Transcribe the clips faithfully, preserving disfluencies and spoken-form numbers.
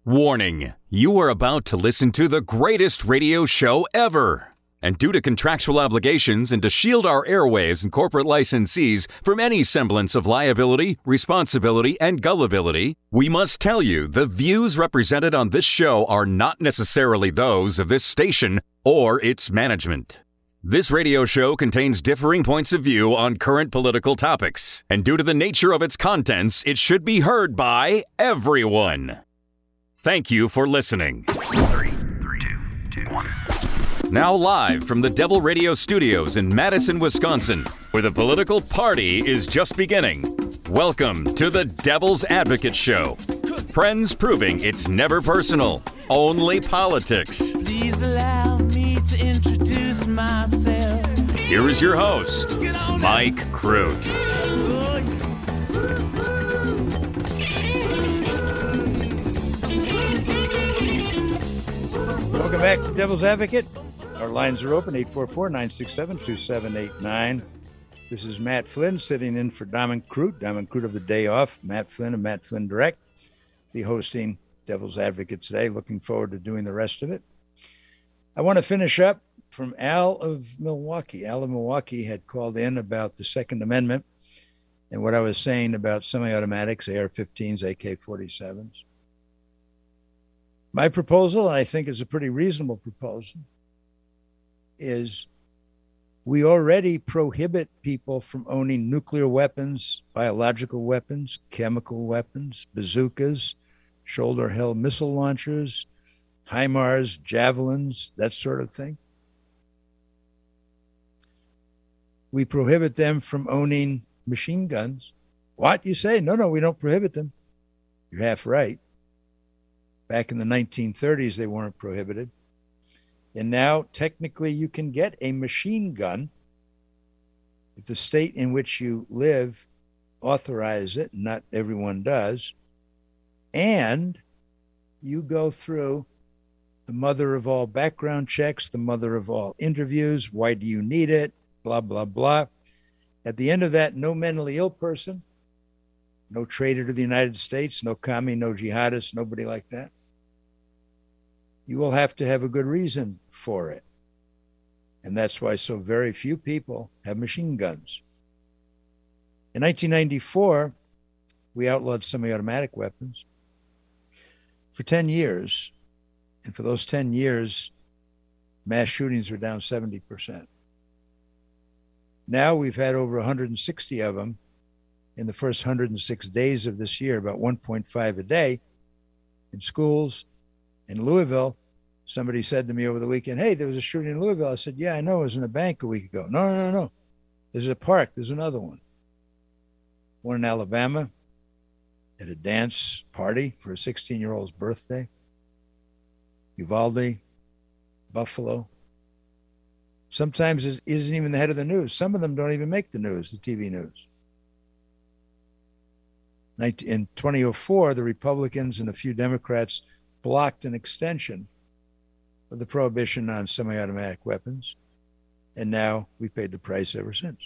Warning, you are about to listen to the greatest radio show ever. And due to contractual obligations and to shield our airwaves and corporate licensees from any semblance of liability, responsibility, and gullibility, we must tell you the views represented on this show are not necessarily those of this station or its management. This radio show contains differing points of view on current political topics, and due to the nature of its contents, it should be heard by everyone. Thank you for listening. Three, three, two, two, one. Now live from the Devil Radio Studios in Madison, Wisconsin, where the political party is just beginning. Welcome to the Devil's Advocate Show. Friends proving it's never personal, only politics. Please allow me to introduce myself. Here is your host, Mike Crute. Welcome back to Devil's Advocate. Our lines are open, eight four four, nine six seven, two seven eight nine. This is Matt Flynn sitting in for Diamond Crute. Diamond Crute of the day off. Matt Flynn of Matt Flynn Direct be hosting Devil's Advocate today. Looking forward to doing the rest of it. I want to finish up from Al of Milwaukee. Al of Milwaukee had called in about the Second Amendment and what I was saying about semi-automatics, A R fifteens, A K forty-sevens. My proposal, and I think is a pretty reasonable proposal, is we already prohibit people from owning nuclear weapons, biological weapons, chemical weapons, bazookas, shoulder-held missile launchers, HIMARS, javelins, that sort of thing. We prohibit them from owning machine guns. What? You say? No, no, we don't prohibit them. You're half right. Back in the nineteen thirties, they weren't prohibited. And now, technically, you can get a machine gun if the state in which you live authorizes it. Not everyone does. And you go through the mother of all background checks, the mother of all interviews. Why do you need it? Blah, blah, blah. At the end of that, no mentally ill person, no traitor to the United States, no commie, no jihadist, nobody like that. You will have to have a good reason for it. And that's why so very few people have machine guns. In nineteen ninety-four, we outlawed semi-automatic weapons for ten years. And for those ten years, mass shootings were down seventy percent. Now we've had over one hundred sixty of them in the first one hundred six days of this year, about one point five a day in schools. In Louisville, somebody said to me over the weekend, hey, there was a shooting in Louisville. I said, yeah, I know, it was in a bank a week ago. No, no, no, no. There's a park. There's another one. One in Alabama at a dance party for a sixteen-year-old's birthday. Uvalde, Buffalo. Sometimes it isn't even the head of the news. Some of them don't even make the news, the T V news. In twenty oh four, the Republicans and a few Democrats blocked an extension of the prohibition on semi-automatic weapons, and now we paid the price ever since.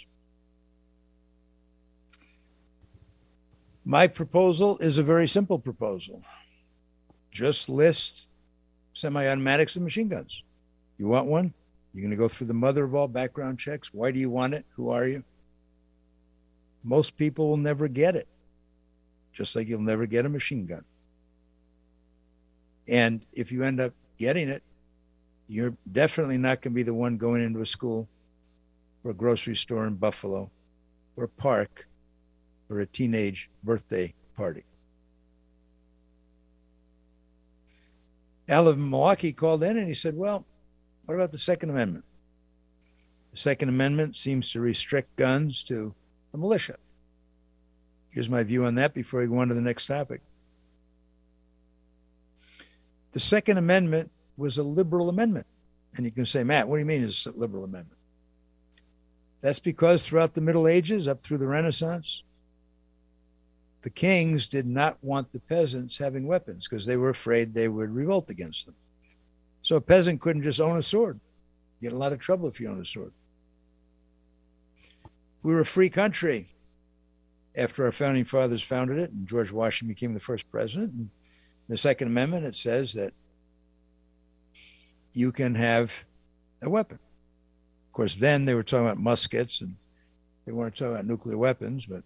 My proposal is a very simple proposal. Just list semi-automatics and machine guns. You want one? You're going to go through the mother of all background checks. Why do you want it? Who are you? Most people will never get it, just like you'll never get a machine gun. And if you end up getting it, you're definitely not going to be the one going into a school or a grocery store in Buffalo or a park or a teenage birthday party. Al of Milwaukee called in and he said, well, what about the Second Amendment? The Second Amendment seems to restrict guns to the militia. Here's my view on that before we go on to the next topic. The Second Amendment was a liberal amendment. And you can say, Matt, what do you mean it's a liberal amendment? That's because throughout the Middle Ages, up through the Renaissance, the kings did not want the peasants having weapons because they were afraid they would revolt against them. So a peasant couldn't just own a sword. You get a lot of trouble if you own a sword. We were a free country after our founding fathers founded it, and George Washington became the first president. And The Second Amendment, it says that you can have a weapon. Of course, then they were talking about muskets and they weren't talking about nuclear weapons, but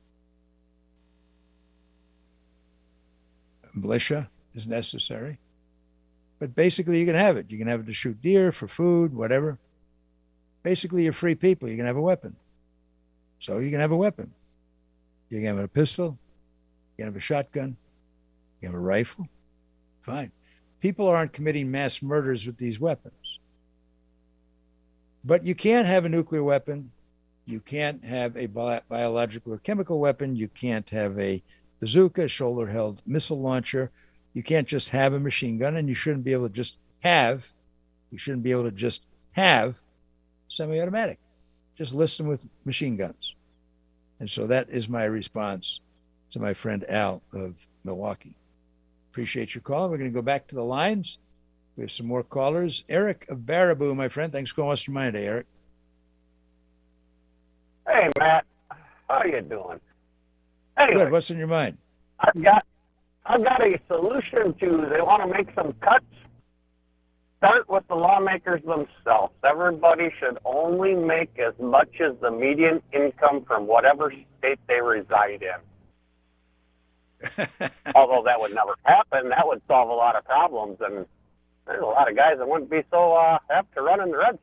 militia is necessary. But basically, you can have it. You can have it to shoot deer, for food, whatever. Basically, you're free people. You can have a weapon. So you can have a weapon. You can have a pistol. You can have a shotgun. You can have a rifle. Fine. People aren't committing mass murders with these weapons. But you can't have a nuclear weapon. You can't have a bi- biological or chemical weapon. You can't have a bazooka, shoulder-held missile launcher. You can't just have a machine gun, and you shouldn't be able to just have, you shouldn't be able to just have semi-automatic. Just list them with machine guns. And so that is my response to my friend Al of Milwaukee. Appreciate your call. We're going to go back to the lines. We have some more callers. Eric of Baraboo, my friend. Thanks for calling us tonight, Eric. Hey, Matt. How you doing? Anyway, Good. What's in your mind? I've got I've got a solution to, they want to make some cuts. Start with the lawmakers themselves. Everybody should only make as much as the median income from whatever state they reside in. Although that would never happen, that would solve a lot of problems, and there's a lot of guys that wouldn't be so uh, apt to run in the red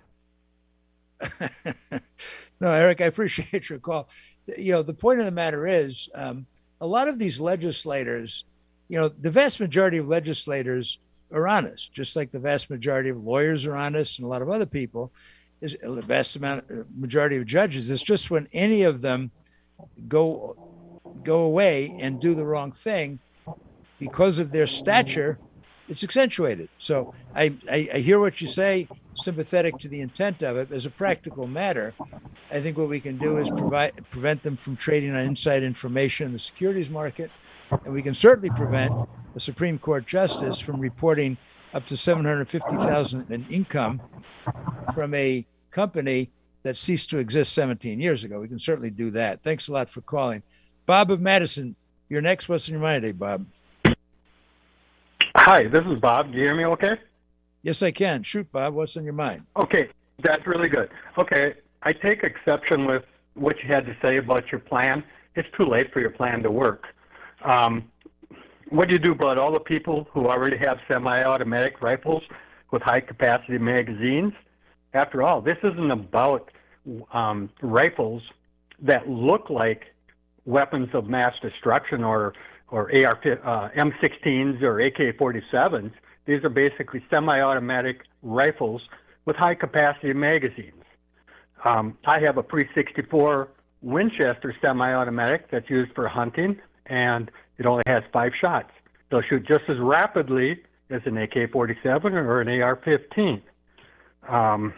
states. No, Eric, I appreciate your call. You know, the point of the matter is, um, a lot of these legislators, you know, the vast majority of legislators are honest, just like the vast majority of lawyers are honest and a lot of other people. Is the vast amount, majority of judges. It's just when any of them go go away and do the wrong thing because of their stature, it's accentuated. So I, I, I hear what you say, sympathetic to the intent of it. As a practical matter, I think what we can do is provide prevent them from trading on inside information in the securities market. And we can certainly prevent a Supreme Court justice from reporting up to seven hundred fifty thousand dollars in income from a company that ceased to exist seventeen years ago. We can certainly do that. Thanks a lot for calling. Bob of Madison, you're next. What's in your mind today, Bob? Hi, this is Bob. Do you hear me okay? Yes, I can. Shoot, Bob. What's in your mind? Okay, that's really good. Okay, I take exception with what you had to say about your plan. It's too late for your plan to work. Um, what do you do about all the people who already have semi-automatic rifles with high-capacity magazines? After all, this isn't about um, rifles that look like weapons of mass destruction or or A R uh, M sixteens or A K forty-sevens. These are basically semi-automatic rifles with high-capacity magazines. Um, I have a pre sixty-four Winchester semi-automatic that's used for hunting, and it only has five shots. They'll shoot just as rapidly as an A K forty-seven or an A R fifteen. Um,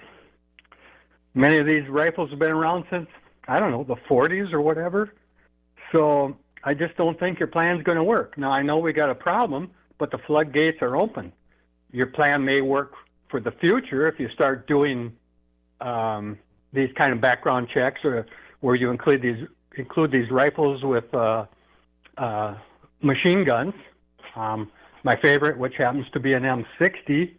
many of these rifles have been around since, I don't know, the forties or whatever. So I just don't think your plan's going to work. Now, I know we got a problem, but the floodgates are open. Your plan may work for the future if you start doing um, these kind of background checks, or where you include these include these rifles with uh, uh, machine guns. Um, my favorite, which happens to be an M sixty,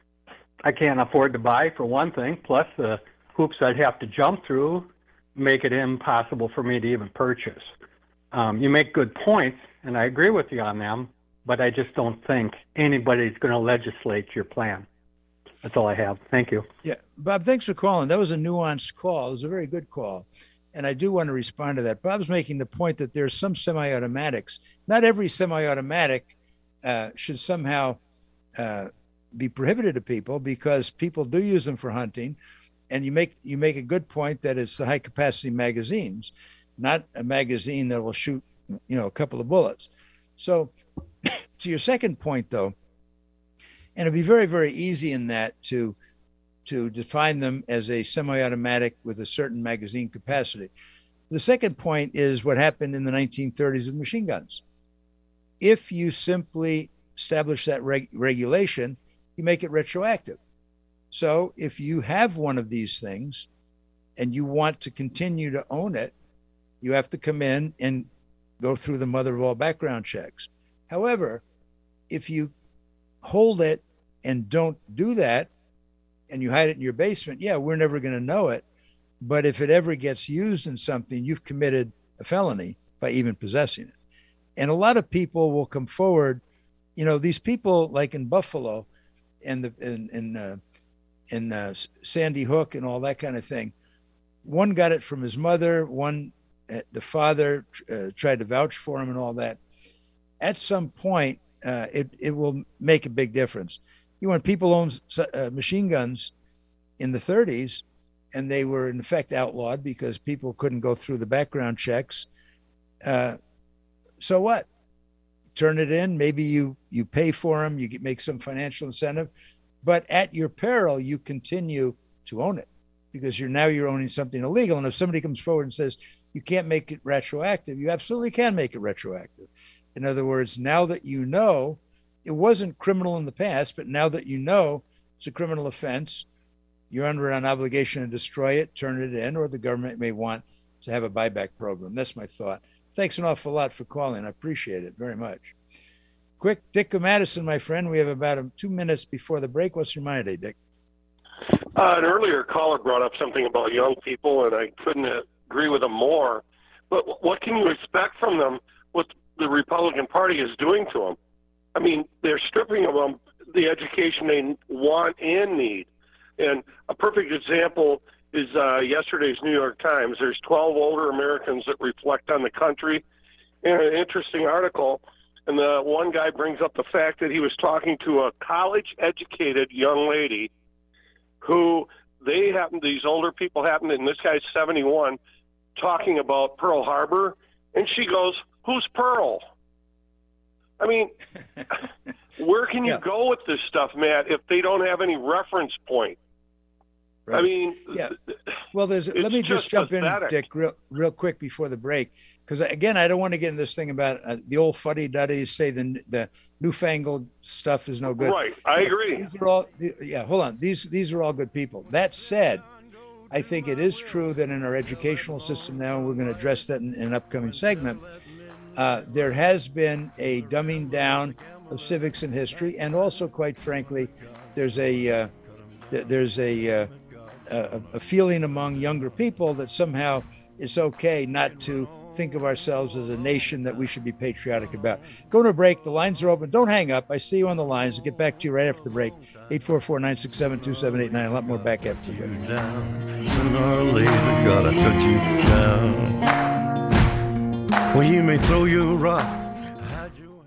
I can't afford to buy, for one thing. Plus, the hoops I'd have to jump through make it impossible for me to even purchase. Um, you make good points, and I agree with you on them, but I just don't think anybody's going to legislate your plan. That's all I have. Thank you. Yeah, Bob, thanks for calling. That was a nuanced call. It was a very good call. And I do want to respond to that. Bob's making the point that there's some semi-automatics. Not every semi-automatic uh, should somehow uh, be prohibited to people, because people do use them for hunting. And you make you make a good point that it's the high-capacity magazines, not a magazine that will shoot, you know, a couple of bullets. So to your second point, though, and it'd be very, very easy in that to to define them as a semi-automatic with a certain magazine capacity. The second point is what happened in the nineteen thirties with machine guns. If you simply establish that reg- regulation, you make it retroactive. So if you have one of these things and you want to continue to own it, you have to come in and go through the mother of all background checks. However, if you hold it and don't do that, and you hide it in your basement, yeah, we're never going to know it. But if it ever gets used in something, you've committed a felony by even possessing it. And a lot of people will come forward. You know, these people like in Buffalo and the in in uh, in uh, Sandy Hook and all that kind of thing. One got it from his mother. One, uh, the father uh, tried to vouch for him and all that. At some point, uh, it it will make a big difference. You know, when people owned uh, machine guns in the thirties, and they were in effect outlawed because people couldn't go through the background checks. Uh, so what? Turn it in. Maybe you you pay for them. You get, make some financial incentive, but at your peril, you continue to own it because you're now you're owning something illegal. And if somebody comes forward and says you can't make it retroactive, you absolutely can make it retroactive. In other words, now that you know it wasn't criminal in the past, but now that you know it's a criminal offense, you're under an obligation to destroy it, turn it in, or the government may want to have a buyback program. That's my thought. Thanks an awful lot for calling. I appreciate it very much. Quick, Dick of Madison, my friend. We have about um, two minutes before the break. What's your mind today, Dick? Uh, an earlier caller brought up something about young people, and I couldn't agree with him more. But what can you expect from them, what the Republican Party is doing to them? I mean, they're stripping them the education they want and need. And a perfect example is uh, yesterday's New York Times. There's twelve older Americans that reflect on the country. And an interesting article, and the one guy brings up the fact that he was talking to a college-educated young lady who they happen, these older people happen, and this guy's seventy-one, talking about Pearl Harbor, and she goes, "Who's Pearl?" I mean, where can you yeah. go with this stuff, Matt, if they don't have any reference point? Right. I mean, yeah. Well, there's. Let me just, just jump pathetic. in, Dick, real, real quick before the break, because again, I don't want to get into this thing about uh, the old fuddy-duddies say the the newfangled stuff is no good. Right, I agree. These are all. Yeah, hold on. These these are all good people. That said, I think it is true that in our educational system now, we're going to address that in, in an upcoming segment. Uh, there has been a dumbing down of civics and history, and also, quite frankly, there's a uh, th- there's a, uh, a a feeling among younger people that somehow it's okay not to think of ourselves as a nation that we should be patriotic about. Going to a break. The lines are open. Don't hang up. I see you on the lines. I'll get back to you right after the break. eight four four, nine six seven, two seven eight nine. A lot more back after the break. Down. Sooner or later, gotta cut you down. Well, you may throw your rock. Hide your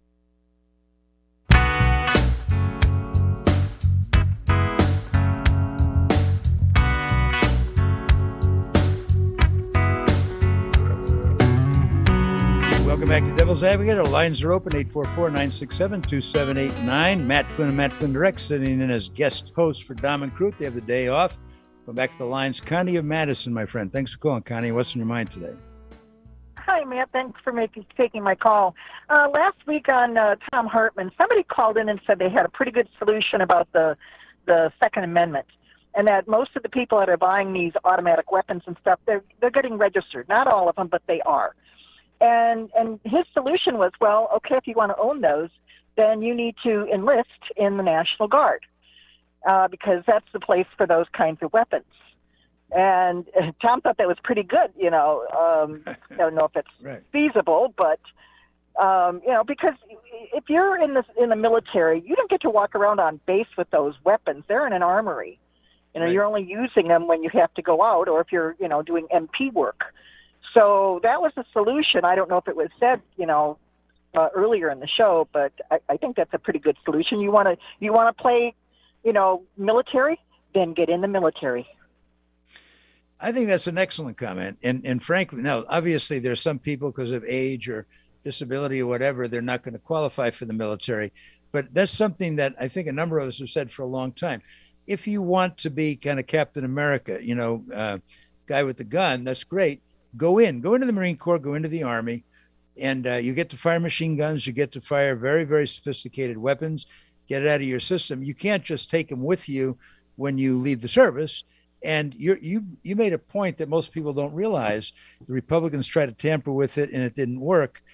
hand. Welcome back to Devil's Advocate. Our lines are open, eight four four, nine six seven, two seven eight nine. Matt Flynn and Matt Flynn Direct sitting in as guest host for Dom and Crute. They have the day off. Go back to the lines. Connie of Madison, my friend. Thanks for calling, Connie. What's in your mind today? Hi, Matt. Thanks for making taking my call. Uh, last week on uh, Tom Hartman, somebody called in and said they had a pretty good solution about the the Second Amendment, and that most of the people that are buying these automatic weapons and stuff, they're they're getting registered. Not all of them, but they are. And and his solution was, well, okay, if you want to own those, then you need to enlist in the National Guard uh, because that's the place for those kinds of weapons. And Tom thought that was pretty good, you know. Um, I don't know if it's right. feasible, but um, you know, because if you're in the in the military, you don't get to walk around on base with those weapons. They're in an armory. You know, Right. you're only using them when you have to go out, or if you're, you know, doing M P work. So that was a solution. I don't know if it was said, you know, uh, earlier in the show, but I, I think that's a pretty good solution. You want to you want to play, you know, military, then get in the military. I think that's an excellent comment. And and frankly, now, obviously, there's some people because of age or disability or whatever, they're not going to qualify for the military. But that's something that I think a number of us have said for a long time. If you want to be kind of Captain America, you know, uh, guy with the gun, that's great. Go in, go into the Marine Corps, go into the Army, and uh, you get to fire machine guns. You get to fire very, very sophisticated weapons, get it out of your system. You can't just take them with you when you leave the service. And you you you made a point that most people don't realize. The Republicans tried to tamper with it, and it didn't work.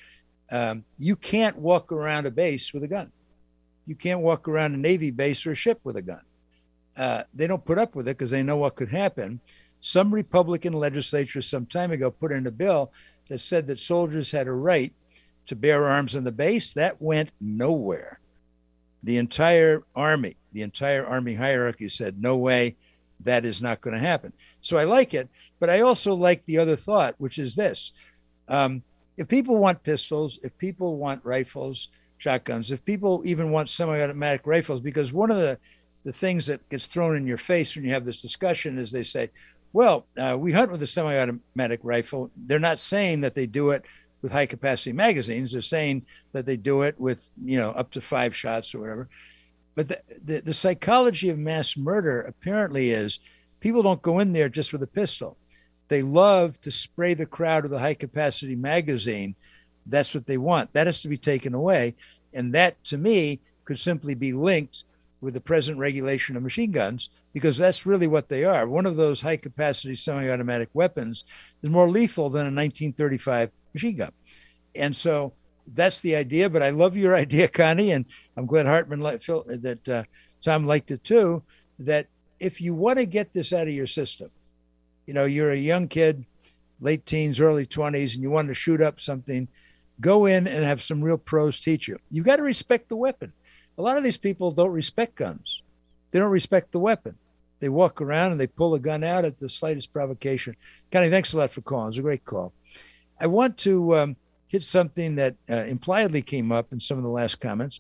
Um, you can't walk around a base with a gun. You can't walk around a Navy base or a ship with a gun. Uh, they don't put up with it because they know what could happen. Some Republican legislature some time ago put in a bill that said that soldiers had a right to bear arms on the base. That went nowhere. The entire Army, the entire Army hierarchy said, no way, that is not going to happen. So I like it, but I also like the other thought, which is this. Um, if people want pistols, if people want rifles, shotguns, if people even want semi-automatic rifles, because one of the, the things that gets thrown in your face when you have this discussion is they say, well, uh, we hunt with a semi-automatic rifle. They're not saying that they do it with high capacity magazines. They're saying that they do it with, you know, up to five shots or whatever. But the, the, the psychology of mass murder apparently is people don't go in there just with a pistol. They love to spray the crowd with a high capacity magazine. That's what they want. That has to be taken away. And that, to me, could simply be linked with the present regulation of machine guns, because that's really what they are. One of those high capacity semi-automatic weapons is more lethal than a nineteen thirty-five machine gun. And so that's the idea. But I love your idea, Connie, and I'm glad Hartman li- Phil, that uh, Tom liked it too, that if you want to get this out of your system, you know, you're a young kid, late teens, early twenties, and you want to shoot up something, go in and have some real pros teach you. You've got to respect the weapon. A lot of these people don't respect guns. They don't respect the weapon. They walk around and they pull a gun out at the slightest provocation. Connie, thanks a lot for calling. It was a great call. I want to um, hit something that uh, impliedly came up in some of the last comments,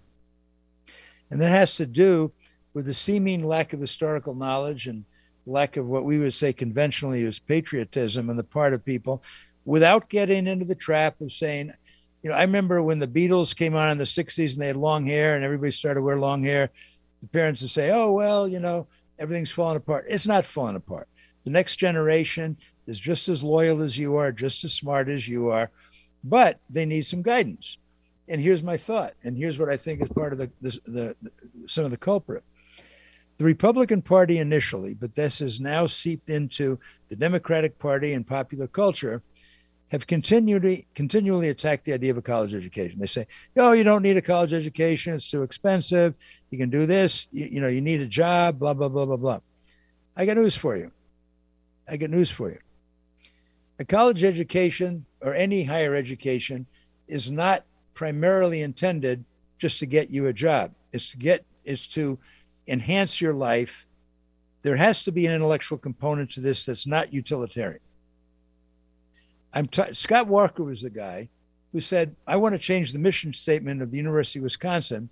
and that has to do with the seeming lack of historical knowledge and lack of what we would say conventionally is patriotism on the part of people, without getting into the trap of saying, you know, I remember when the Beatles came on in the sixties and they had long hair and everybody started to wear long hair, the parents would say, oh, well, you know, everything's falling apart. It's not falling apart. The next generation is just as loyal as you are, just as smart as you are, but they need some guidance. And here's my thought, and here's what I think is part of the, the, the, the some of the culprit. The Republican Party initially, but this has now seeped into the Democratic Party and popular culture, have continually continually attacked the idea of a college education. They say, oh, you don't need a college education. It's too expensive. You can do this. You, you know, you need a job, blah, blah, blah, blah, blah. I got news for you. I got news for you. A college education or any higher education is not primarily intended just to get you a job. It's to get, it's to enhance your life. There has to be an intellectual component to this that's not utilitarian. I'm t- Scott Walker was the guy who said, I want to change the mission statement of the University of Wisconsin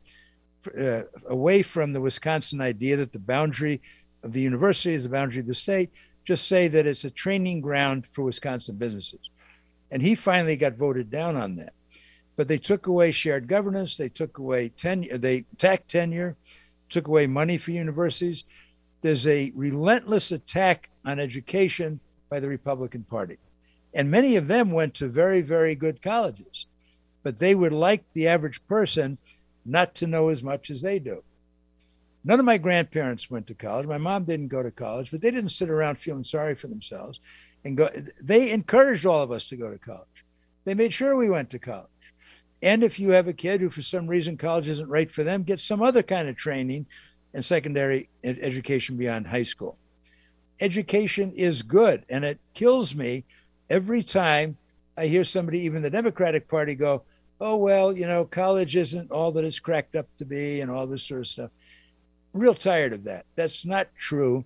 uh, away from the Wisconsin idea that the boundary of the university is the boundary of the state, just say that it's a training ground for Wisconsin businesses. And he finally got voted down on that. But they took away shared governance, they took away tenure, they attacked tenure, took away money for universities. There's a relentless attack on education by the Republican Party. And many of them went to very, very good colleges, but they would like the average person not to know as much as they do. None of my grandparents went to college. My mom didn't go to college, but they didn't sit around feeling sorry for themselves and go. They encouraged all of us to go to college. They made sure we went to college. And if you have a kid who for some reason college isn't right for them, get some other kind of training and secondary ed- education beyond high school. Education is good, and it kills me every time I hear somebody, even the Democratic Party, go, oh, well, you know, college isn't all that it's cracked up to be and all this sort of stuff. Real tired of that. That's not true.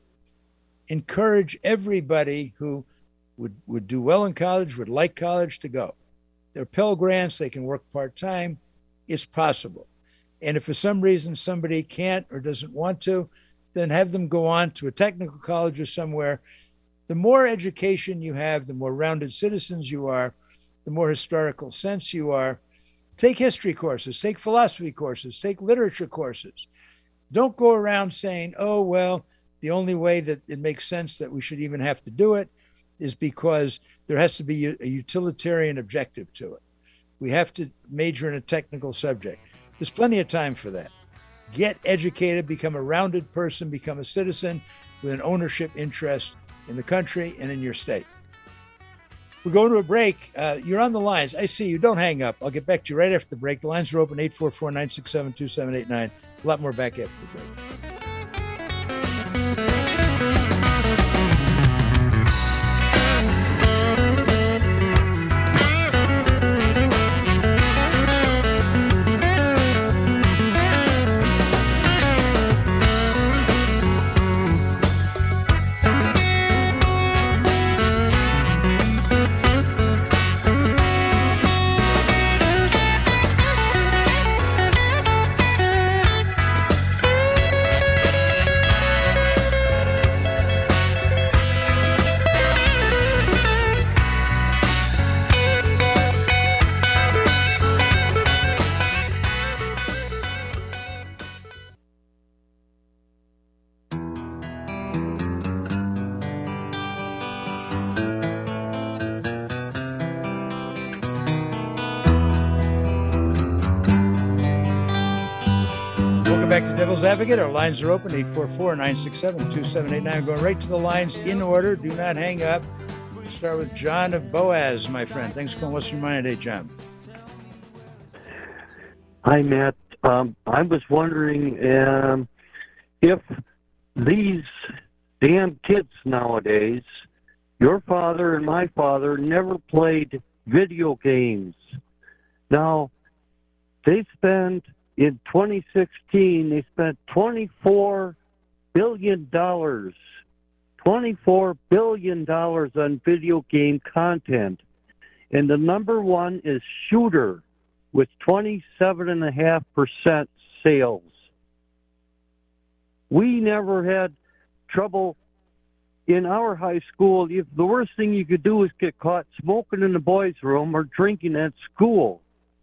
Encourage everybody who would, would do well in college, would like college, to go. They're Pell Grants. They can work part-time. It's possible. And if for some reason somebody can't or doesn't want to, then have them go on to a technical college or somewhere. The more education you have, the more rounded citizens you are, the more historical sense you are. Take history courses, take philosophy courses, take literature courses. Don't go around saying, oh, well, the only way that it makes sense that we should even have to do it is because there has to be a utilitarian objective to it. We have to major in a technical subject. There's plenty of time for that. Get educated, become a rounded person, become a citizen with an ownership interest in the country and in your state. We're going to a break. Uh, you're on the lines. I see you. Don't hang up. I'll get back to you right after the break. The lines are open, eight four four, nine six seven, two seven eight nine. A lot more back after the break. Back to Devil's Advocate. Our lines are open, eight four four, nine six seven, two seven eight nine. Going right to the lines in order. Do not hang up. We'll start with John of Boaz, my friend. Thanks for calling. What's your mind today, John? Hi, Matt. Um, I was wondering um, if these damn kids nowadays, your father and my father never played video games. Now, they spend... In twenty sixteen, they spent twenty-four billion dollars, twenty-four billion dollars on video game content. And the number one is Shooter with twenty-seven point five percent sales. We never had trouble in our high school. If the worst thing you could do is get caught smoking in the boys' room or drinking at school.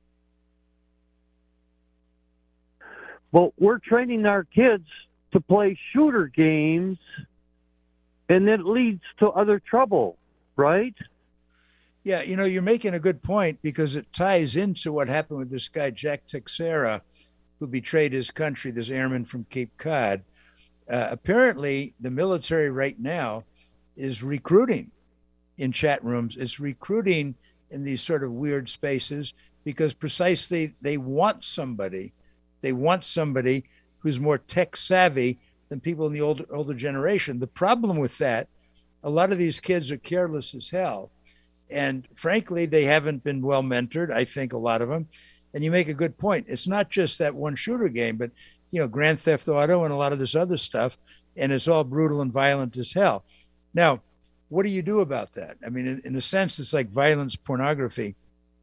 Well, we're training our kids to play shooter games, and that leads to other trouble, right? Yeah, you know, you're making a good point because it ties into what happened with this guy, Jack Teixeira, who betrayed his country, this airman from Cape Cod. Uh, apparently, the military right now is recruiting in chat rooms. It's recruiting in these sort of weird spaces because precisely they want somebody They want somebody who's more tech savvy than people in the older older generation. The problem with that, a lot of these kids are careless as hell. And frankly, they haven't been well mentored, I think, a lot of them. And you make a good point. It's not just that one shooter game, but, you know, Grand Theft Auto and a lot of this other stuff. And it's all brutal and violent as hell. Now, what do you do about that? I mean, in, in a sense, it's like violence pornography.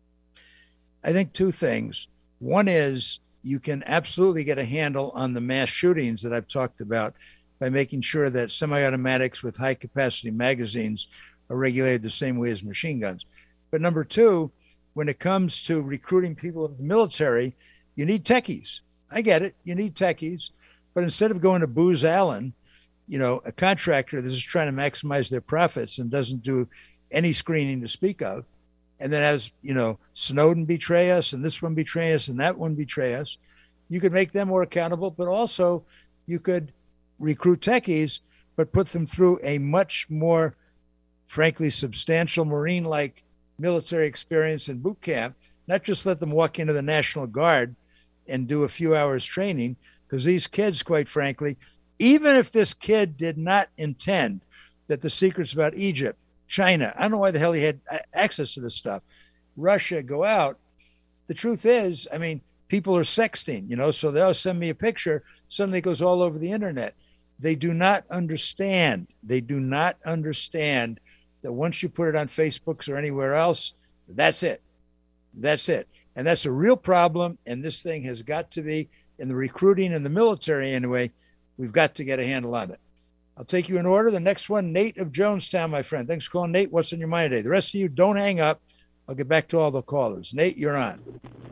I think two things. One is, you can absolutely get a handle on the mass shootings that I've talked about by making sure that semi-automatics with high-capacity magazines are regulated the same way as machine guns. But number two, when it comes to recruiting people in the military, you need techies. I get it. You need techies. But instead of going to Booz Allen, you know, a contractor that's just trying to maximize their profits and doesn't do any screening to speak of, and then has, you know, Snowden betray us and this one betray us and that one betray us, you could make them more accountable, but also you could recruit techies, but put them through a much more, frankly, substantial Marine-like military experience and boot camp, not just let them walk into the National Guard and do a few hours training, because these kids, quite frankly, even if this kid did not intend that the secrets about Egypt, China, I don't know why the hell he had access to this stuff, Russia, go out. The truth is, I mean, people are sexting, you know, so they'll send me a picture, suddenly it goes all over the internet. They do not understand. They do not understand that once you put it on Facebook or anywhere else, that's it. That's it. And that's a real problem. And this thing has got to be, in the recruiting and the military anyway, we've got to get a handle on it. I'll take you in order. The next one, Nate of Jonestown, my friend. Thanks for calling, Nate. What's on your mind today? The rest of you, don't hang up. I'll get back to all the callers. Nate, you're on.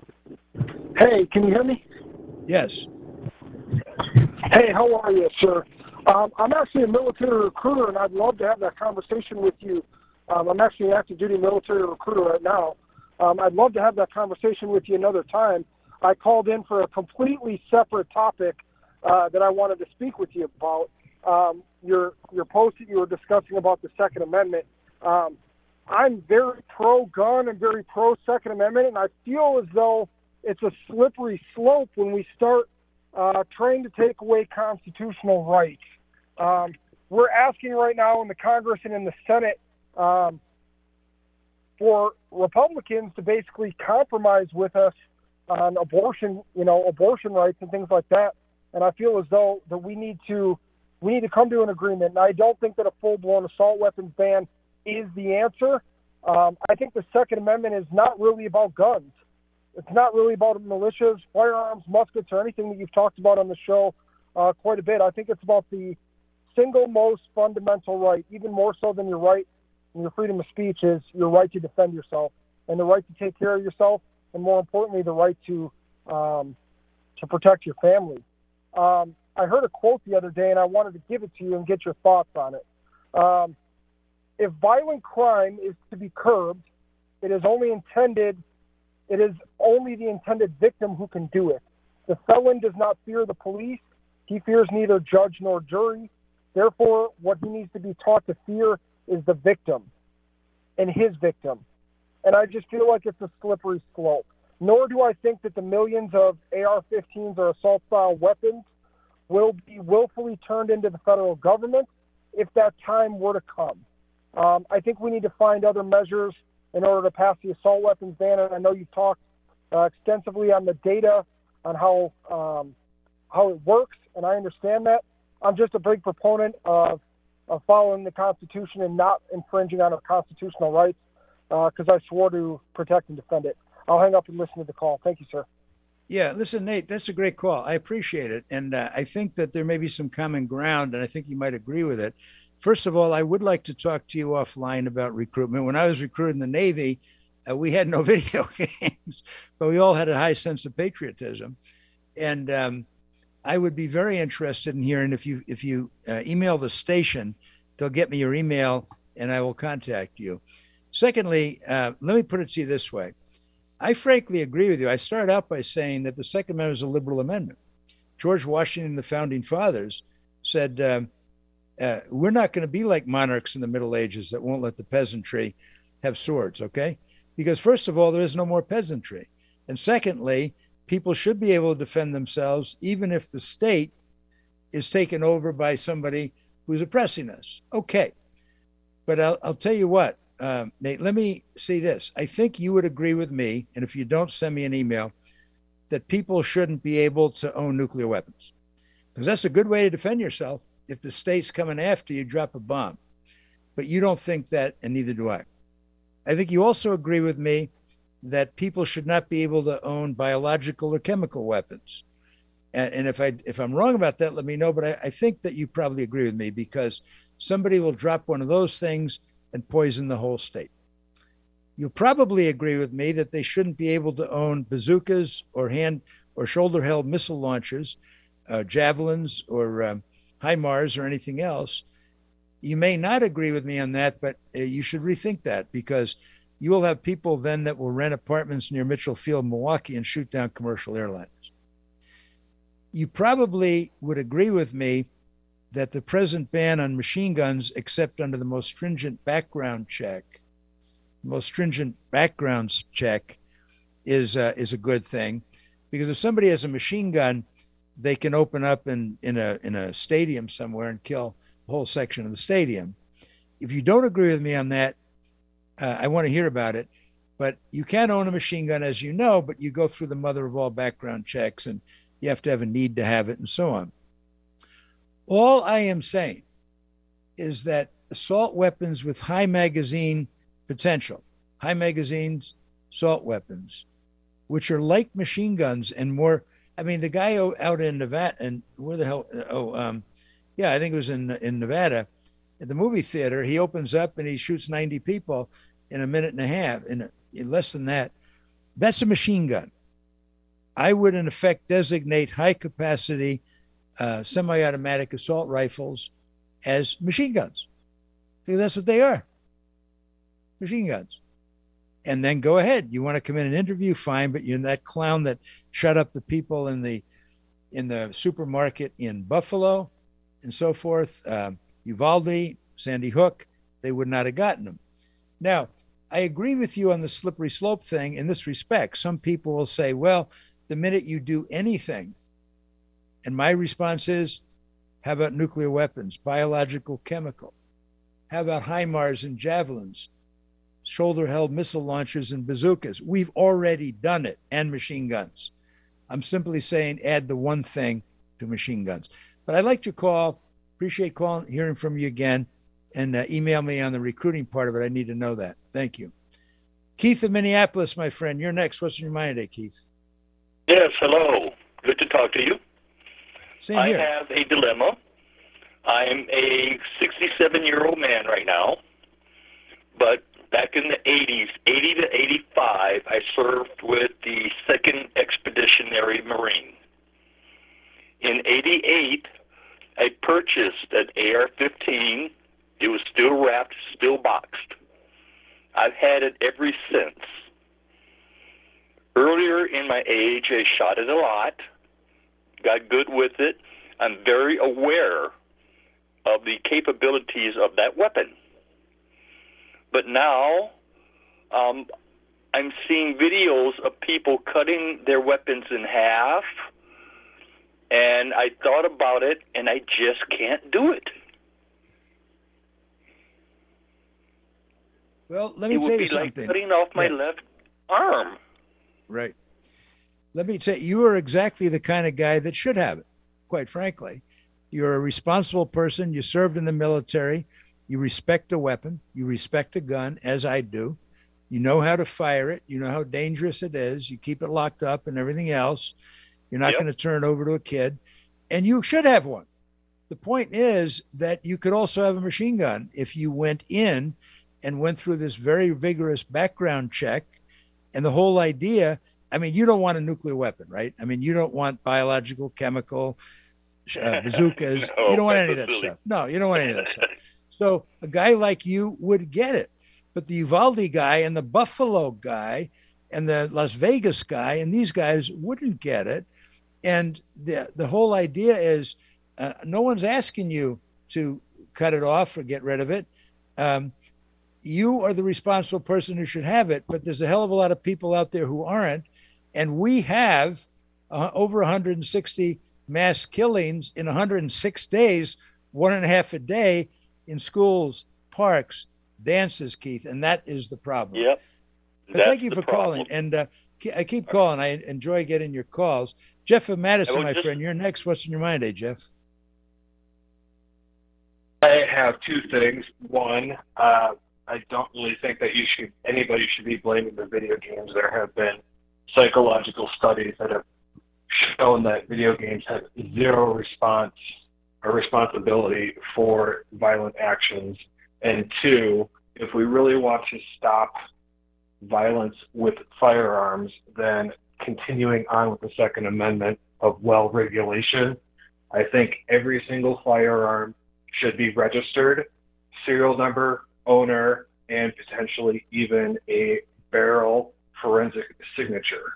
Hey, can you hear me? Yes. Hey, how are you, sir? Um, I'm actually a military recruiter, and I'd love to have that conversation with you. Um, I'm actually an active duty military recruiter right now. Um, I'd love to have that conversation with you another time. I called in for a completely separate topic uh, that I wanted to speak with you about. Um, your your post that you were discussing about the Second Amendment. Um, I'm very pro-gun and very pro-Second Amendment, and I feel as though it's a slippery slope when we start uh, trying to take away constitutional rights. Um, we're asking right now in the Congress and in the Senate um, for Republicans to basically compromise with us on abortion, you know, abortion rights and things like that. And I feel as though that we need to we need to come to an agreement. And I don't think that a full-blown assault weapons ban is the answer. Um, I think the Second Amendment is not really about guns. It's not really about militias, firearms, muskets, or anything that you've talked about on the show uh, quite a bit. I think it's about the single most fundamental right, even more so than your right and your freedom of speech, is your right to defend yourself and the right to take care of yourself, and more importantly, the right to um, to protect your family. Um, I heard a quote the other day, and I wanted to give it to you and get your thoughts on it. Um, if violent crime is to be curbed, it is only intended, it is only the intended victim who can do it. The felon does not fear the police. He fears neither judge nor jury. Therefore, what he needs to be taught to fear is the victim and his victim. And I just feel like it's a slippery slope. Nor do I think that the millions of A R fifteens or assault-style weapons will be willfully turned into the federal government if that time were to come. Um, I think we need to find other measures in order to pass the assault weapons ban. And I know you've talked uh, extensively on the data on how um, how it works, and I understand that. I'm just a big proponent of, of following the Constitution and not infringing on our constitutional rights, because uh, I swore to protect and defend it. I'll hang up and listen to the call. Thank you, sir. Yeah, listen, Nate, that's a great call. I appreciate it. And uh, I think that there may be some common ground, and I think you might agree with it. First of all, I would like to talk to you offline about recruitment. When I was recruited in the Navy, uh, we had no video games, but we all had a high sense of patriotism. And um, I would be very interested in hearing if you if you uh, email the station, they'll get me your email and I will contact you. Secondly, uh, let me put it to you this way. I frankly agree with you. I start out by saying that the Second Amendment is a liberal amendment. George Washington, the founding fathers, said, um, uh, we're not going to be like monarchs in the Middle Ages that won't let the peasantry have swords, okay? Because first of all, there is no more peasantry. And secondly, people should be able to defend themselves even if the state is taken over by somebody who's oppressing us. Okay. But I'll, I'll tell you what, um, Nate, let me say this. I think you would agree with me, and if you don't, send me an email, that people shouldn't be able to own nuclear weapons. Because that's a good way to defend yourself. If the state's coming after you, drop a bomb. But you don't think that, and neither do I. I think you also agree with me that people should not be able to own biological or chemical weapons. And, and if I if I'm wrong about that, let me know. But I, I think that you probably agree with me, because somebody will drop one of those things and poison the whole state. You'll probably agree with me that they shouldn't be able to own bazookas or hand or shoulder-held missile launchers, uh, javelins or um, HIMARS or anything else. You may not agree with me on that, but uh, you should rethink that, because you will have people then that will rent apartments near Mitchell Field, Milwaukee, and shoot down commercial airliners. You probably would agree with me that the present ban on machine guns, except under the most stringent background check, most stringent background check, is uh, is a good thing, because if somebody has a machine gun, they can open up in in a in a stadium somewhere and kill a whole section of the stadium. If you don't agree with me on that, uh, I want to hear about it. But you can own a machine gun, as you know, but you go through the mother of all background checks, and you have to have a need to have it, and so on. All I am saying is that assault weapons with high magazine potential, high magazines, assault weapons, which are like machine guns and more. I mean, the guy out in Nevada, and where the hell? Oh, um, yeah, I think it was in in Nevada, at the movie theater. He opens up and he shoots ninety people in a minute and a half, in, a, in less than that. That's a machine gun. I would, in effect, designate high capacity uh, semi-automatic assault rifles as machine guns, because that's what they are, machine guns. And then go ahead. You want to come in and interview, fine, but you're that clown that shut up the people in the in the supermarket in Buffalo and so forth, um, Uvalde, Sandy Hook, they would not have gotten them. Now, I agree with you on the slippery slope thing in this respect. Some people will say, well, the minute you do anything, and my response is, how about nuclear weapons, biological, chemical? How about HIMARS and javelins, shoulder-held missile launchers and bazookas? We've already done it, and machine guns. I'm simply saying add the one thing to machine guns. But I'd like to call, appreciate calling, hearing from you again, and uh, email me on the recruiting part of it. I need to know that. Thank you. Keith of Minneapolis, my friend, you're next. What's in your mind today, Keith? Yes, hello. Good to talk to you. Same I here. have a dilemma. I'm a sixty-seven-year-old man right now, but back in the eighties, eighty to eighty-five, I served with the second Expeditionary Marine. In eighty-eight, I purchased an A R fifteen. It was still wrapped, still boxed. I've had it ever since. Earlier in my age, I shot it a lot, got good with it. I'm very aware of the capabilities of that weapon. But now, um, I'm seeing videos of people cutting their weapons in half, and I thought about it, and I just can't do it. Well, let me it tell would you be something. like cutting off my Yeah. left arm. Right. Let me tell you, you are exactly the kind of guy that should have it, quite frankly. You're a responsible person. You served in the military. You respect a weapon. You respect a gun, as I do. You know how to fire it. You know how dangerous it is. You keep it locked up and everything else. You're not Yep. going to turn it over to a kid. And you should have one. The point is that you could also have a machine gun if you went in and went through this very vigorous background check. And the whole idea, I mean, you don't want a nuclear weapon, right? I mean, you don't want biological, chemical, uh, bazookas. No, you don't want any of that's that silly. stuff. No, you don't want any of that stuff. So a guy like you would get it. But the Uvalde guy and the Buffalo guy and the Las Vegas guy and these guys wouldn't get it. And the the whole idea is uh, no one's asking you to cut it off or get rid of it. Um, you are the responsible person who should have it, but there's a hell of a lot of people out there who aren't. And we have uh, over one hundred sixty mass killings in one hundred six days, one and a half a day in schools, parks, dances, Keith. And that is the problem. Yep. But That's thank you the for problem. calling. And uh, ke- I keep calling. I enjoy getting your calls. Jeff of Madison, I would my just- friend, you're next. What's in your mind, eh, Jeff? I have two things. One, uh, I don't really think that you should anybody should be blaming the video games. There have been psychological studies that have shown that video games have zero response or responsibility for violent actions. And two, if we really want to stop violence with firearms, then continuing on with the Second Amendment of well regulation, I think every single firearm should be registered, serial number, owner, and potentially even a barrel forensic signature.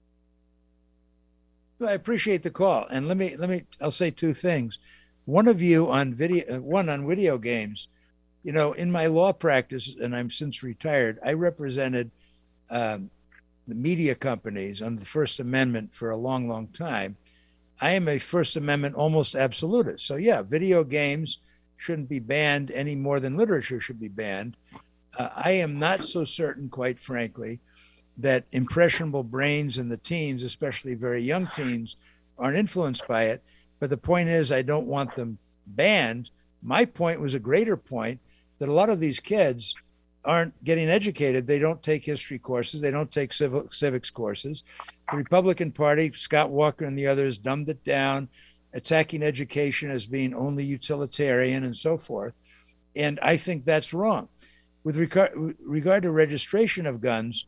Well, I appreciate the call. And let me, let me, I'll say two things. One of you on video, uh, one on video games, you know, in my law practice, and I'm since retired, I represented um, the media companies under the First Amendment for a long, long time. I am a First Amendment almost absolutist. So yeah, video games shouldn't be banned any more than literature should be banned. Uh, I am not so certain, quite frankly, that impressionable brains in the teens, especially very young teens, aren't influenced by it. But the point is, I don't want them banned. My point was a greater point that a lot of these kids aren't getting educated. They don't take history courses. They don't take civil, civics courses. The Republican Party, Scott Walker and the others, dumbed it down, attacking education as being only utilitarian and so forth. And I think that's wrong. With regard, with regard to registration of guns,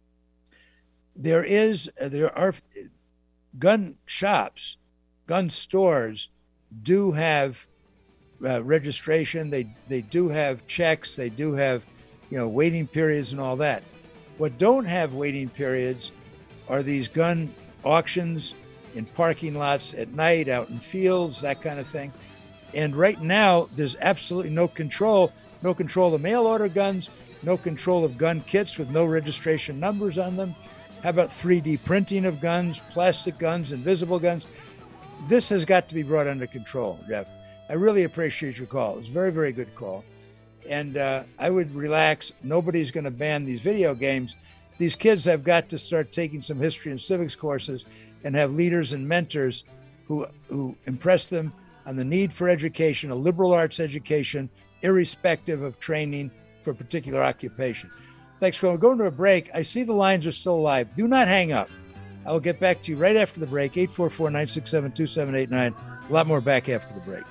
there is, there are gun shops, gun stores do have uh, registration. They, they do have checks. They do have, you know, waiting periods and all that. What don't have waiting periods are these gun auctions in parking lots at night, out in fields, that kind of thing. And right now, there's absolutely no control, no control of mail order guns, no control of gun kits with no registration numbers on them? How about three D printing of guns, plastic guns, invisible guns? This has got to be brought under control, Jeff. I really appreciate your call. It was a very, very good call. And uh, I would relax. Nobody's going to ban these video games. These kids have got to start taking some history and civics courses and have leaders and mentors who, who impress them on the need for education, a liberal arts education, irrespective of training for a particular occupation. Thanks, Colin. We're going to a break. I see the lines are still live. Do not hang up. I will get back to you right after the break. eight four four, nine six seven, two seven eight nine. A lot more back after the break.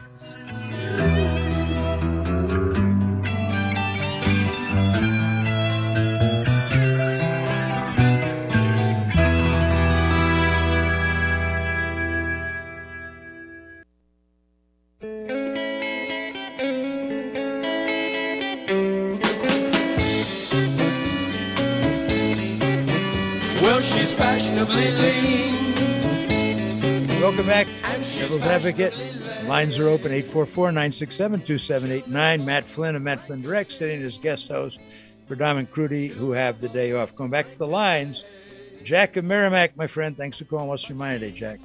She's fashionably lean. Welcome back, Devil's Advocate. Lines are open, eight four four, nine six seven, two seven eight nine. Matt Flynn and Matt Flynn Direct sitting as guest host for Dom and Crudy, who have the day off. Going back to the lines, Jack of Merrimack, my friend. Thanks for calling. What's your mind today, Jack?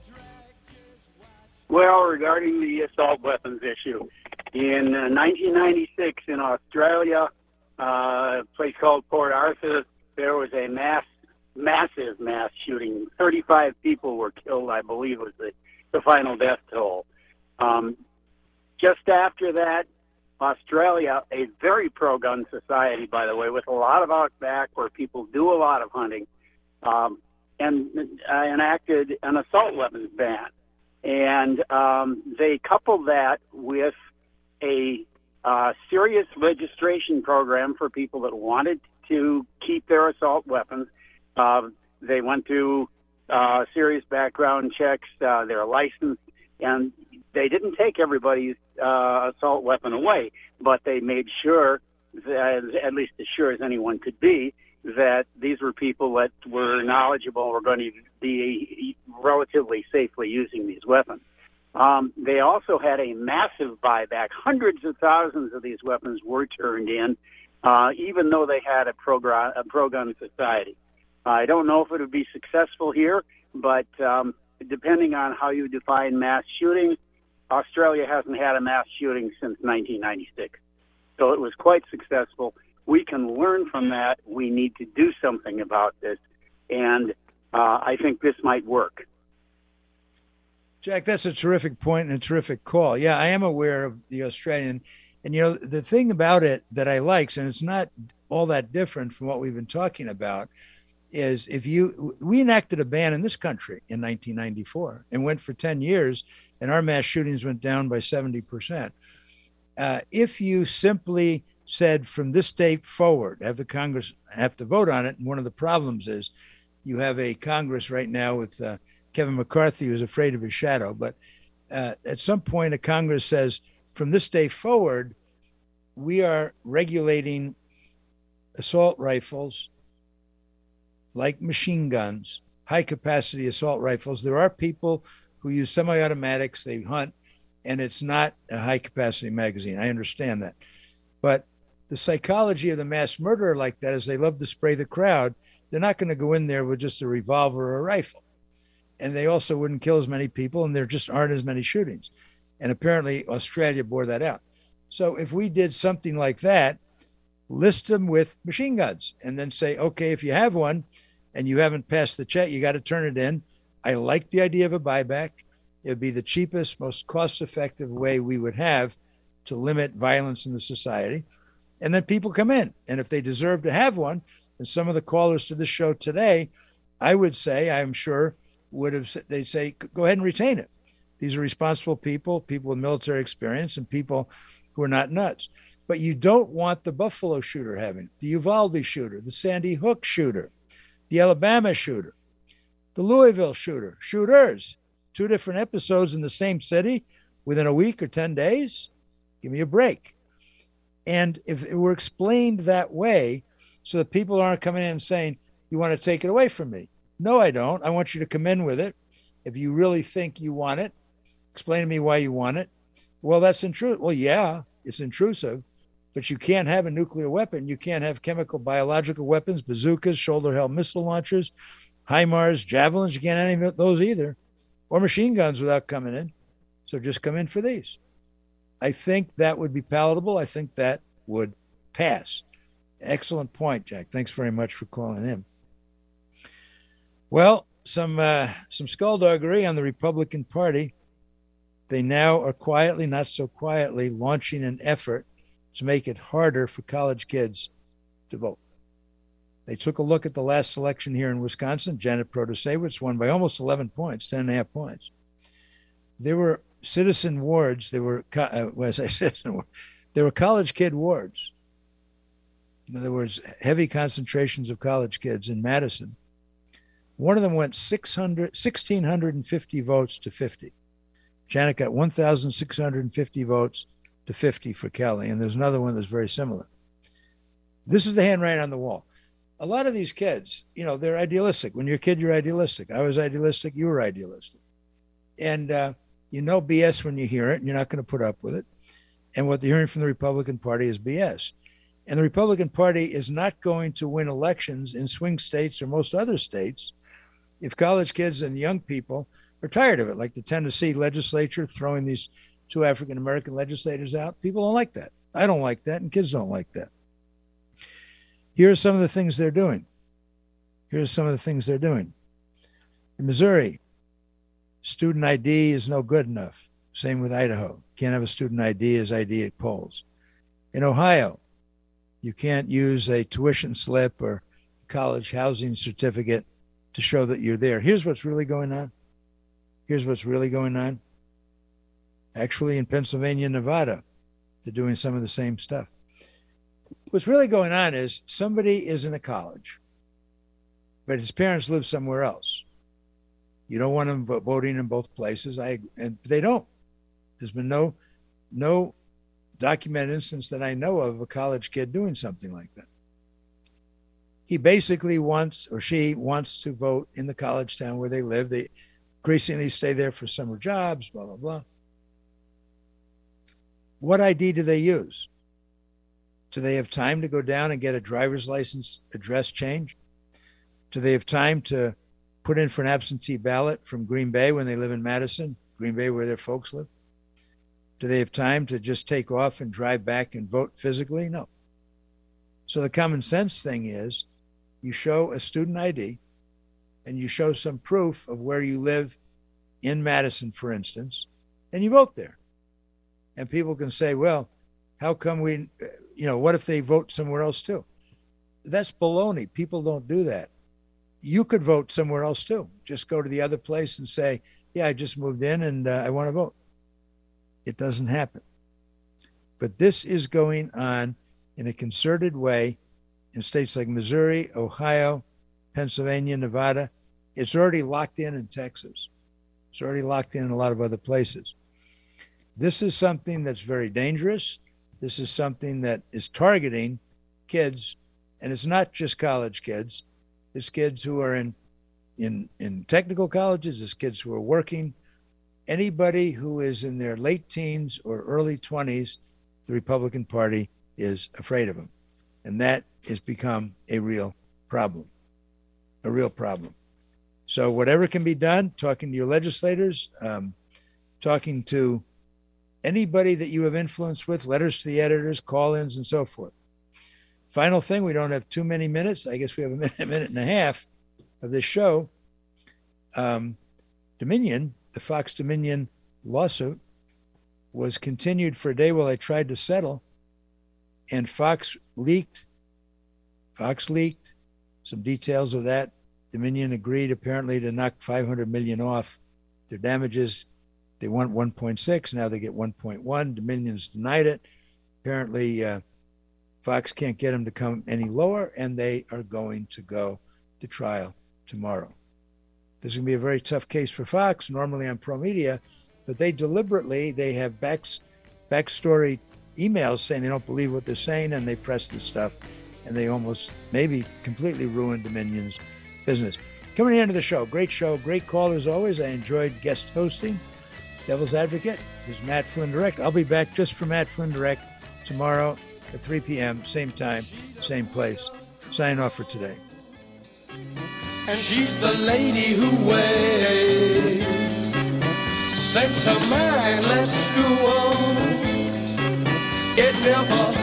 Well, regarding the assault weapons issue, in uh, nineteen ninety-six in Australia, uh, a place called Port Arthur, there was a mass massive mass shooting. thirty-five people were killed, I believe was the, the final death toll. Um, just after that, Australia, a very pro-gun society, by the way, with a lot of outback where people do a lot of hunting, um, and uh, enacted an assault weapons ban. And um, they coupled that with a uh, serious registration program for people that wanted to keep their assault weapons. Uh, they went through uh, serious background checks, uh, their license, and they didn't take everybody's uh, assault weapon away, but they made sure, that, at least as sure as anyone could be, that these were people that were knowledgeable, were going to be relatively safely using these weapons. Um, they also had a massive buyback. Hundreds of thousands of these weapons were turned in, uh, even though they had a pro-gun, a pro-gun society. I don't know if it would be successful here, but um, depending on how you define mass shooting, Australia hasn't had a mass shooting since nineteen ninety-six. So it was quite successful. We can learn from that. We need to do something about this, and uh, I think this might work. Jack, that's a terrific point and a terrific call. Yeah, I am aware of the Australian. And, you know, the thing about it that I like, and it's not all that different from what we've been talking about, is if you, we enacted a ban in this country in nineteen ninety-four and went for ten years, and our mass shootings went down by seventy percent. Uh, if you simply said from this date forward, have the Congress have to vote on it, and one of the problems is you have a Congress right now with uh, Kevin McCarthy who's afraid of his shadow, but uh, at some point a Congress says from this day forward, we are regulating assault rifles, like machine guns, high capacity assault rifles. There are people who use semi-automatics, they hunt, and it's not a high capacity magazine. I understand that. But the psychology of the mass murderer like that is they love to spray the crowd. They're not going to go in there with just a revolver or a rifle. And they also wouldn't kill as many people, and there just aren't as many shootings. And apparently Australia bore that out. So if we did something like that, list them with machine guns and then say, okay, if you have one and you haven't passed the check, you got to turn it in. I like the idea of a buyback. It would be the cheapest, most cost-effective way we would have to limit violence in the society. And then people come in. And if they deserve to have one, and some of the callers to this show today, I would say, I'm sure, would have, they'd say, go ahead and retain it. These are responsible people, people with military experience, and people who are not nuts. But you don't want the Buffalo shooter having it, the Uvalde shooter, the Sandy Hook shooter, the Alabama shooter, the Louisville shooter, shooters, two different episodes in the same city within a week or ten days. Give me a break. And if it were explained that way, so that people aren't coming in and saying, you want to take it away from me? No, I don't. I want you to come in with it. If you really think you want it, explain to me why you want it. Well, that's intrusive. Well, yeah, it's intrusive, But you can't have a nuclear weapon. You can't have chemical, biological weapons, bazookas, shoulder-held missile launchers, HIMARS, javelins. You can't have any of those either, or machine guns without coming in. So just come in for these. I think that would be palatable. I think that would pass. Excellent point, Jack. Thanks very much for calling in. Well, some uh, some skullduggery on the Republican Party. They now are quietly, not so quietly, launching an effort to make it harder for college kids to vote. They took a look at the last election here in Wisconsin. Janet Protasewicz won by almost eleven points, ten and a half points. There were citizen wards. There were, uh, as I said, there were college kid wards. In other words, heavy concentrations of college kids in Madison. One of them went six hundred, one thousand six hundred fifty votes to fifty. Janet got one thousand six hundred fifty votes to fifty for Kelly, and there's another one that's very similar. This is the handwriting on the wall. A lot of these kids, you know, they're idealistic. When you're a kid, you're idealistic. I was idealistic. You were idealistic. And uh, you know B S when you hear it, and you're not going to put up with it. And what they're hearing from the Republican Party is B S. And the Republican Party is not going to win elections in swing states or most other states if college kids and young people are tired of it, like the Tennessee legislature throwing these two African-American legislators out. People don't like that. I don't like that, and kids don't like that. Here are some of the things they're doing. Here are some of the things they're doing. In Missouri, student I D is no good enough. Same with Idaho. Can't have a student I D as I D at polls. In Ohio, you can't use a tuition slip or college housing certificate to show that you're there. Here's what's really going on. Here's what's really going on. Actually, in Pennsylvania and Nevada, they're doing some of the same stuff. What's really going on is somebody is in a college, but his parents live somewhere else. You don't want them voting in both places. I and they don't. There's been no no documented instance that I know of a college kid doing something like that. He basically wants, or she wants to vote in the college town where they live. They increasingly stay there for summer jobs, blah, blah, blah. What I D do they use? Do they have time to go down and get a driver's license address change? Do they have time to put in for an absentee ballot from Green Bay when they live in Madison, Green Bay where their folks live? Do they have time to just take off and drive back and vote physically? No. So the common sense thing is you show a student I D and you show some proof of where you live in Madison, for instance, and you vote there. And people can say, well, how come we, you know, what if they vote somewhere else too? That's baloney. People don't do that. You could vote somewhere else too. Just go to the other place and say, yeah, I just moved in and uh, I want to vote. It doesn't happen. But this is going on in a concerted way in states like Missouri, Ohio, Pennsylvania, Nevada. It's already locked in in Texas. It's already locked in in a lot of other places. This is something that's very dangerous. This is something that is targeting kids, and it's not just college kids. It's kids who are in, in, in technical colleges. It's kids who are working. Anybody who is in their late teens or early twenties, the Republican Party is afraid of them. And that has become a real problem, a real problem. So whatever can be done, talking to your legislators, um, talking to anybody that you have influence with, letters to the editors, call-ins, and so forth. Final thing, we don't have too many minutes. I guess we have a minute, a minute and a half of this show. Um, Dominion, the Fox Dominion lawsuit, was continued for a day while I tried to settle, and Fox leaked, Fox leaked some details of that. Dominion agreed apparently to knock five hundred million dollars off their damages. They want one point six, now they get one point one. Dominion's denied it. Apparently, uh, Fox can't get them to come any lower, and they are going to go to trial tomorrow. This is going to be a very tough case for Fox. Normally I'm pro-media, but they deliberately, they have backs, backstory emails saying they don't believe what they're saying, and they press this stuff, and they almost maybe completely ruined Dominion's business. Coming into the show, great show, great call as always. I enjoyed guest hosting. Devil's Advocate is Matt Flynn Direct. I'll be back just for Matt Flynn Direct tomorrow at three p.m., same time, same place. Sign off for today. And she's the lady who waits. Sets her mind, let's screw on. It never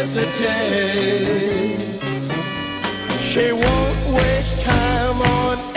hesitates. She won't waste time on